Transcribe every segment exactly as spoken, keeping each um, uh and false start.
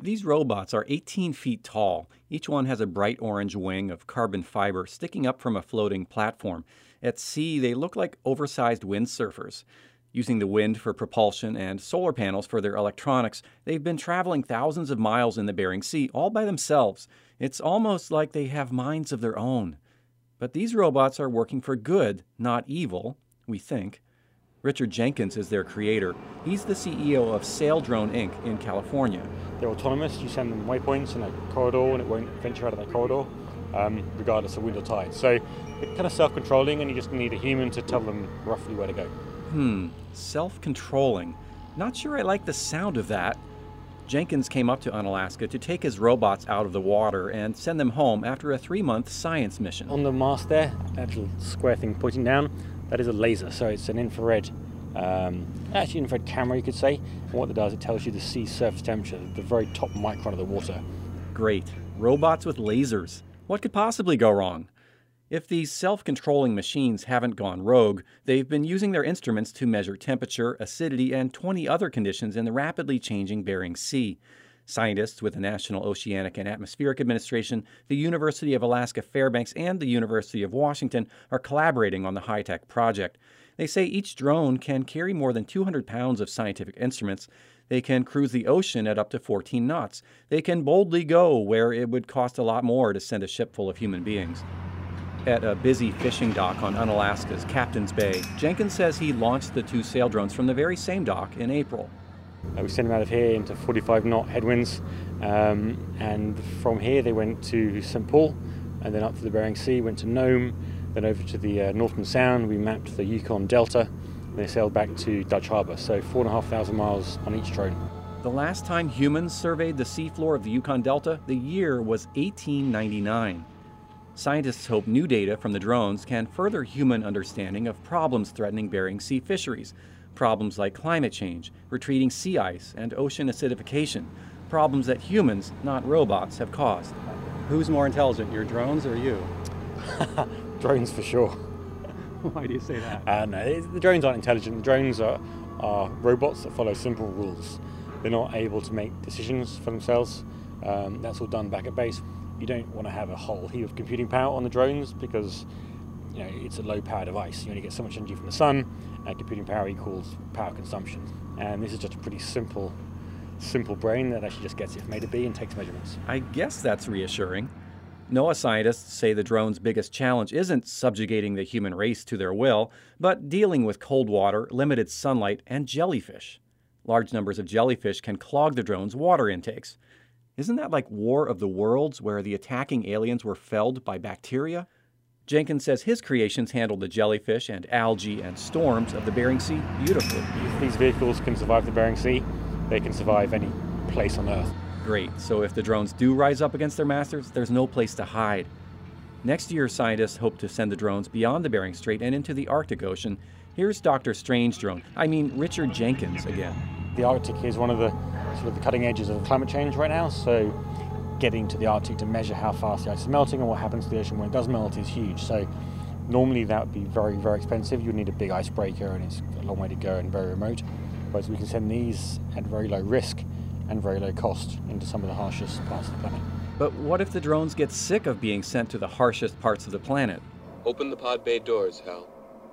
These robots are eighteen feet tall. Each one has a bright orange wing of carbon fiber sticking up from a floating platform. At sea, they look like oversized windsurfers. Using the wind for propulsion and solar panels for their electronics, they've been traveling thousands of miles in the Bering Sea all by themselves. It's almost like they have minds of their own. But these robots are working for good, not evil, we think. Richard Jenkins is their creator. He's the C E O of Saildrone Incorporated in California. They're autonomous. You send them waypoints in a corridor and it won't venture out of that corridor, um, regardless of wind or tide. So they're kind of self-controlling and you just need a human to tell them roughly where to go. Hmm, self-controlling. Not sure I like the sound of that. Jenkins came up to Unalaska to take his robots out of the water and send them home after a three-month science mission. On the mast there, that little square thing pointing down, that is a laser, so it's an infrared, um, actually infrared camera you could say. And what it does, it tells you the sea surface temperature, the very top micron of the water. Great. Robots with lasers. What could possibly go wrong? If these self-controlling machines haven't gone rogue, they've been using their instruments to measure temperature, acidity, and twenty other conditions in the rapidly changing Bering Sea. Scientists with the National Oceanic and Atmospheric Administration, the University of Alaska Fairbanks, and the University of Washington are collaborating on the high-tech project. They say each drone can carry more than two hundred pounds of scientific instruments. They can cruise the ocean at up to fourteen knots. They can boldly go where it would cost a lot more to send a ship full of human beings. At a busy fishing dock on Unalaska's Captain's Bay, Jenkins says he launched the two Saildrones from the very same dock in April. Uh, we sent them out of here into forty-five knot headwinds, um, and from here they went to Saint Paul, and then up to the Bering Sea, went to Nome, then over to the uh, Northern Sound. We mapped the Yukon Delta, and they sailed back to Dutch Harbor, so four and a half thousand miles on each drone. The last time humans surveyed the seafloor of the Yukon Delta, the year was eighteen ninety-nine. Scientists hope new data from the drones can further human understanding of problems threatening Bering Sea fisheries. Problems like climate change, retreating sea ice, and ocean acidification. Problems that humans, not robots, have caused. Who's more intelligent, your drones or you? Drones for sure. Why do you say that? Uh, no, the drones aren't intelligent. The drones are, are robots that follow simple rules. They're not able to make decisions for themselves. Um, that's all done back at base. You don't want to have a whole heap of computing power on the drones because you know, it's a low-power device. You only get so much energy from the sun, and computing power equals power consumption. And this is just a pretty simple, simple brain that actually just gets it from A to B and takes measurements. I guess that's reassuring. NOAA scientists say the drone's biggest challenge isn't subjugating the human race to their will, but dealing with cold water, limited sunlight, and jellyfish. Large numbers of jellyfish can clog the drone's water intakes. Isn't that like War of the Worlds, where the attacking aliens were felled by bacteria? Jenkins says his creations handle the jellyfish and algae and storms of the Bering Sea beautifully. If these vehicles can survive the Bering Sea, they can survive any place on Earth. Great, so if the drones do rise up against their masters, there's no place to hide. Next year, scientists hope to send the drones beyond the Bering Strait and into the Arctic Ocean. Here's Doctor Strange drone, I mean Richard Jenkins again. The Arctic is one of the sort of the cutting edges of climate change right now, so getting to the Arctic to measure how fast the ice is melting and what happens to the ocean when it does melt is huge. So normally that would be very, very expensive. You'd need a big icebreaker and it's a long way to go and very remote. Whereas we can send these at very low risk and very low cost into some of the harshest parts of the planet. But what if the drones get sick of being sent to the harshest parts of the planet? Open the pod bay doors, Hal.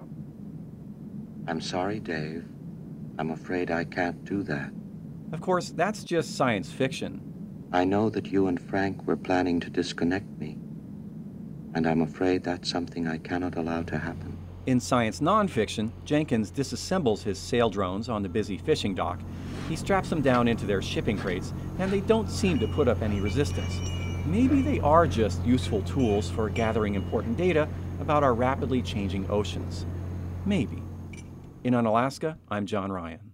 I'm sorry, Dave. I'm afraid I can't do that. Of course, that's just science fiction. I know that you and Frank were planning to disconnect me, and I'm afraid that's something I cannot allow to happen. In science nonfiction, Jenkins disassembles his sail drones on the busy fishing dock. He straps them down into their shipping crates, and they don't seem to put up any resistance. Maybe they are just useful tools for gathering important data about our rapidly changing oceans. Maybe. In Unalaska, I'm John Ryan.